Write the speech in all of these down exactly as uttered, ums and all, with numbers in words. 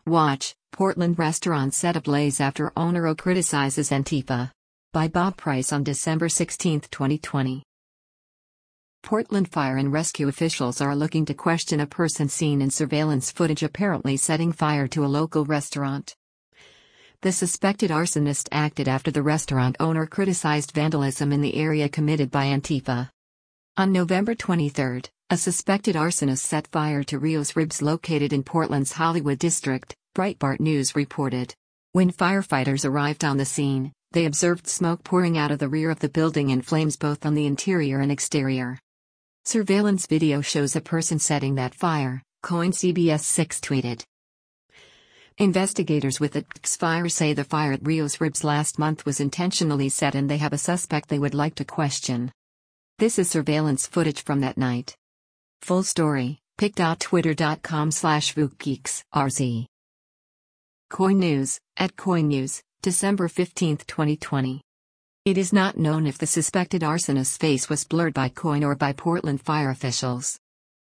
Watch, Portland restaurant set ablaze after owner criticizes Antifa. By Bob Price on December sixteenth, twenty twenty. Portland fire and rescue officials are looking to question a person seen in surveillance footage apparently setting fire to a local restaurant. The suspected arsonist acted after the restaurant owner criticized vandalism in the area committed by Antifa. On November twenty-third, a suspected arsonist set fire to Rio's Ribs located in Portland's Hollywood district, Breitbart News reported. When firefighters arrived on the scene, they observed smoke pouring out of the rear of the building and flames both on the interior and exterior. Surveillance video shows a person setting that fire, Coin C B S six tweeted. Investigators with the X-Fire say the fire at Rio's Ribs last month was intentionally set and they have a suspect they would like to question. This is surveillance footage from that night. Full story, pic.twitter.com slash VookGeeksRZ. Coin News, at Coin News, December fifteenth, twenty twenty. It is not known if the suspected arsonist's face was blurred by Coin or by Portland fire officials.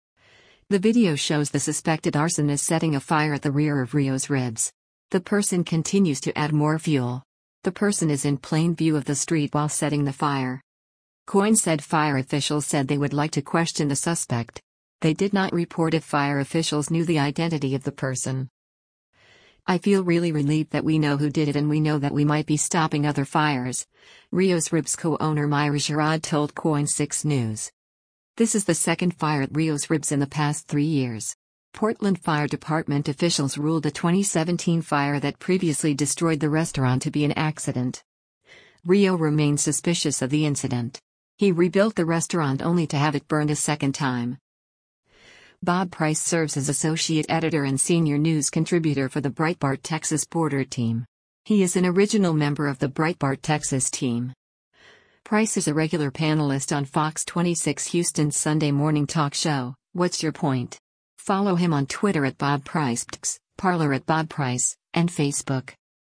The video shows the suspected arsonist setting a fire at the rear of Rio's Ribs. The person continues to add more fuel. The person is in plain view of the street while setting the fire. Coin said fire officials said they would like to question the suspect. They did not report if fire officials knew the identity of the person. I feel really relieved that we know who did it and we know that we might be stopping other fires, Rio's Ribs co-owner Myra Girard told Coin six News. This is the second fire at Rio's Ribs in the past three years. Portland Fire Department officials ruled a twenty seventeen fire that previously destroyed the restaurant to be an accident. Rio remains suspicious of the incident. He rebuilt the restaurant only to have it burned a second time. Bob Price serves as associate editor and senior news contributor for the Breitbart Texas Border team. He is an original member of the Breitbart Texas team. Price is a regular panelist on Fox twenty-six Houston's Sunday morning talk show, What's Your Point? Follow him on Twitter at Bob Price, Parler at Bob Price, and Facebook.